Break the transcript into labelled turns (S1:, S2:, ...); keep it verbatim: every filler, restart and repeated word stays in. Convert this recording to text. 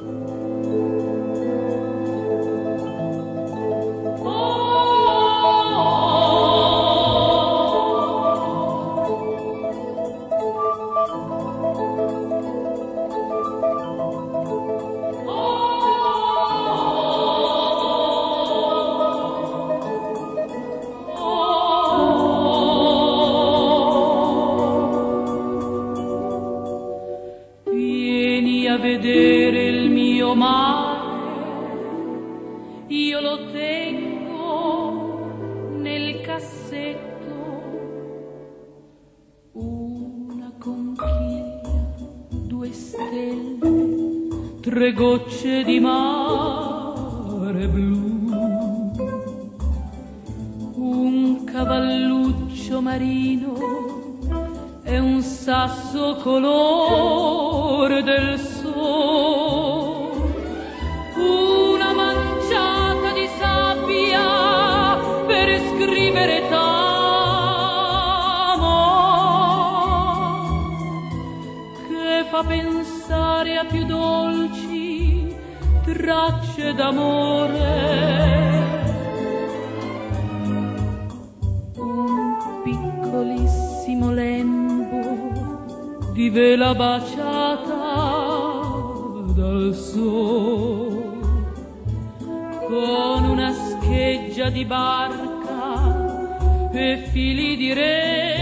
S1: A vedere il mio mare, io lo tengo nel cassetto, una conchiglia, due stelle, tre gocce di mare blu, un cavalluccio marino e un sasso colore del sole. Una manciata di sabbia per scrivere t'amo, che fa pensare a più dolci tracce d'amore. Un piccolissimo lembo di vela baciata dal sole, con una scheggia di barca e fili di rete